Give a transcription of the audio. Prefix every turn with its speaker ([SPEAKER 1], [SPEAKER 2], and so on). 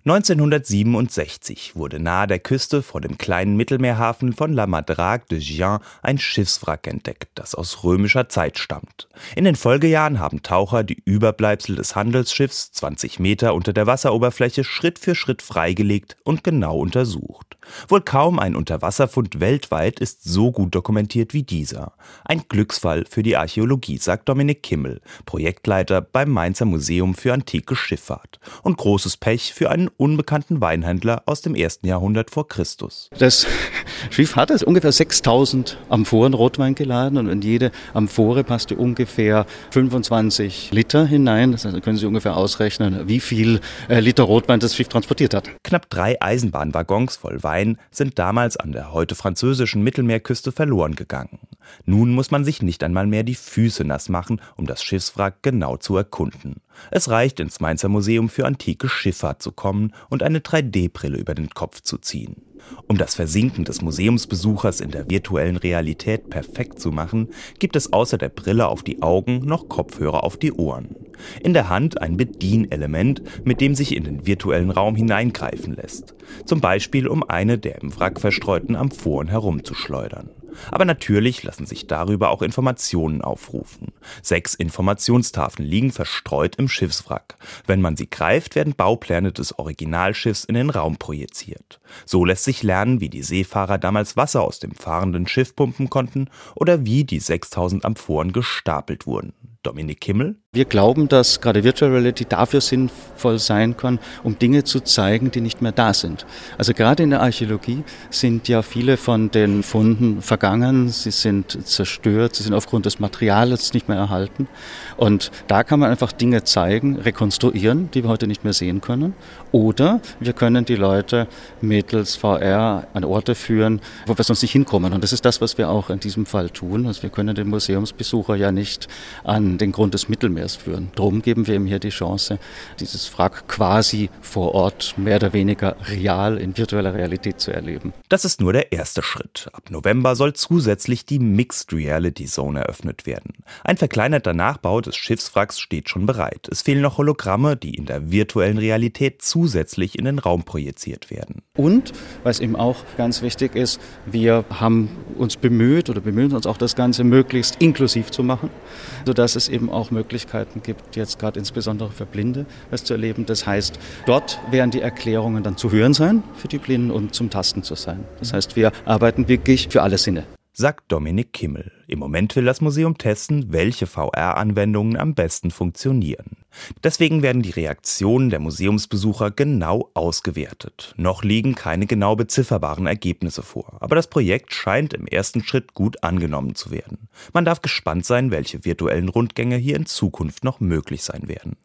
[SPEAKER 1] 1967 wurde nahe der Küste vor dem kleinen Mittelmeerhafen von La Madrague de Gien ein Schiffswrack entdeckt, das aus römischer Zeit stammt. In den Folgejahren haben Taucher die Überbleibsel des Handelsschiffs 20 Meter unter der Wasseroberfläche Schritt für Schritt freigelegt und genau untersucht. Wohl kaum ein Unterwasserfund weltweit ist so gut dokumentiert wie dieser. Ein Glücksfall für die Archäologie, sagt Dominik Kimmel, Projektleiter beim Mainzer Museum für antike Schifffahrt. Und großes Pech für einen unbekannten Weinhändler aus dem 1. Jahrhundert vor Christus.
[SPEAKER 2] Das Schiff hatte ungefähr 6000 Amphoren Rotwein geladen und in jede Amphore passte ungefähr 25 Liter hinein. Das heißt, da können Sie ungefähr ausrechnen, wie viel Liter Rotwein das Schiff transportiert hat.
[SPEAKER 1] Knapp 3 Eisenbahnwaggons voll Wein sind damals an der heute französischen Mittelmeerküste verloren gegangen. Nun muss man sich nicht einmal mehr die Füße nass machen, um das Schiffswrack genau zu erkunden. Es reicht, ins Mainzer Museum für antike Schifffahrt zu kommen und eine 3D-Brille über den Kopf zu ziehen. Um das Versinken des Museumsbesuchers in der virtuellen Realität perfekt zu machen, gibt es außer der Brille auf die Augen noch Kopfhörer auf die Ohren. In der Hand ein Bedienelement, mit dem sich in den virtuellen Raum hineingreifen lässt. Zum Beispiel, um eine der im Wrack verstreuten Amphoren herumzuschleudern. Aber natürlich lassen sich darüber auch Informationen aufrufen. 6 Informationstafeln liegen verstreut im Schiffswrack. Wenn man sie greift, werden Baupläne des Originalschiffs in den Raum projiziert. So lässt sich lernen, wie die Seefahrer damals Wasser aus dem fahrenden Schiff pumpen konnten oder wie die 6000 Amphoren gestapelt wurden. Dominik Kimmel?
[SPEAKER 2] Wir glauben, dass gerade Virtual Reality dafür sinnvoll sein kann, um Dinge zu zeigen, die nicht mehr da sind. Also gerade in der Archäologie sind ja viele von den Funden vergangen, sie sind zerstört, sie sind aufgrund des Materials nicht mehr erhalten. Und da kann man einfach Dinge zeigen, rekonstruieren, die wir heute nicht mehr sehen können. Oder wir können die Leute mittels VR an Orte führen, wo wir sonst nicht hinkommen. Und das ist das, was wir auch in diesem Fall tun. Also wir können den Museumsbesucher ja nicht an den Grund des Mittelmeers führen. Darum geben wir ihm hier die Chance, dieses Wrack quasi vor Ort mehr oder weniger real in virtueller Realität zu erleben.
[SPEAKER 1] Das ist nur der erste Schritt. Ab November soll zusätzlich die Mixed Reality Zone eröffnet werden. Ein verkleinerter Nachbau des Schiffswracks steht schon bereit. Es fehlen noch Hologramme, die in der virtuellen Realität zusätzlich in den Raum projiziert werden.
[SPEAKER 2] Und, was eben auch ganz wichtig ist, wir haben uns bemüht oder bemühen uns auch, das Ganze möglichst inklusiv zu machen, sodass es eben auch Möglichkeiten gibt, jetzt gerade insbesondere für Blinde, das zu erleben. Das heißt, dort werden die Erklärungen dann zu hören sein für die Blinden und zum Tasten zu sein. Das heißt, wir arbeiten wirklich für alle Sinne.
[SPEAKER 1] Sagt Dominik Kimmel. Im Moment will das Museum testen, welche VR-Anwendungen am besten funktionieren. Deswegen werden die Reaktionen der Museumsbesucher genau ausgewertet. Noch liegen keine genau bezifferbaren Ergebnisse vor, aber das Projekt scheint im ersten Schritt gut angenommen zu werden. Man darf gespannt sein, welche virtuellen Rundgänge hier in Zukunft noch möglich sein werden.